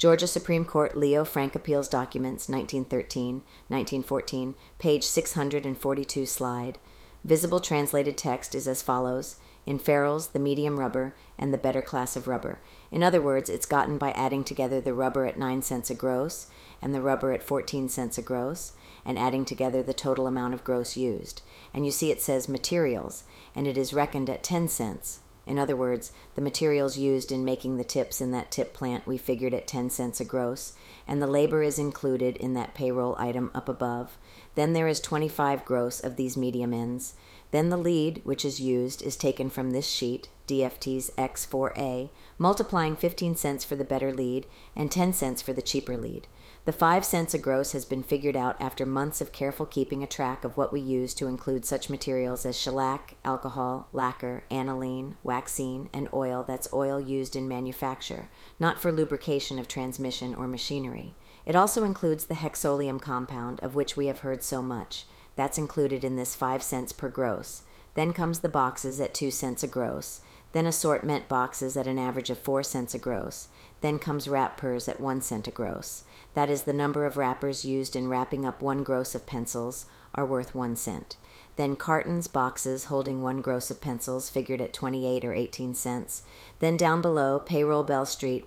Georgia Supreme Court Leo Frank Appeals Documents, 1913, 1914, page 642 slide. Visible translated text is as follows: in ferrules, the medium rubber, and the better class of rubber. In other words, it's gotten by adding together the rubber at 9 cents a gross and the rubber at 14 cents a gross, and adding together the total amount of gross used. And you see it says materials, and it is reckoned at 10 cents. In other words, the materials used in making the tips in that tip plant we figured at 10 cents a gross, and the labor is included in that payroll item up above. Then there is 25 gross of these medium ends. Then the lead, which is used, is taken from this sheet, DFT's X4A, multiplying 15 cents for the better lead and 10 cents for the cheaper lead. The 5 cents a gross has been figured out after months of careful keeping a track of what we use to include such materials as shellac, alcohol, lacquer, aniline, waxine, and oil. That's oil used in manufacture, not for lubrication of transmission or machinery. It also includes the hexoleum compound, of which we have heard so much. That's included in this 5 cents per gross. Then comes the boxes at 2 cents a gross. Then assortment boxes at an average of 4 cents a gross. Then comes wrappers at 1 cent a gross. That is, the number of wrappers used in wrapping up 1 gross of pencils are worth 1 cent. Then cartons, boxes holding 1 gross of pencils figured at 28 or 18 cents. Then down below, payroll Bell Street,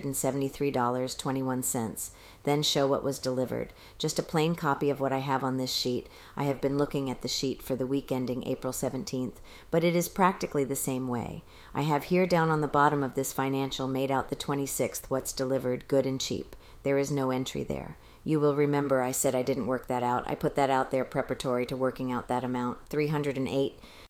$173.21. Then show what was delivered. Just a plain copy of what I have on this sheet. I have been looking at the sheet for the week ending April 17th, but it is practically the same way. I have here down on the bottom of this financial made out the 26th what's delivered, good and cheap. There is no entry there. You will remember I said I didn't work that out. I put that out there preparatory to working out that amount, 308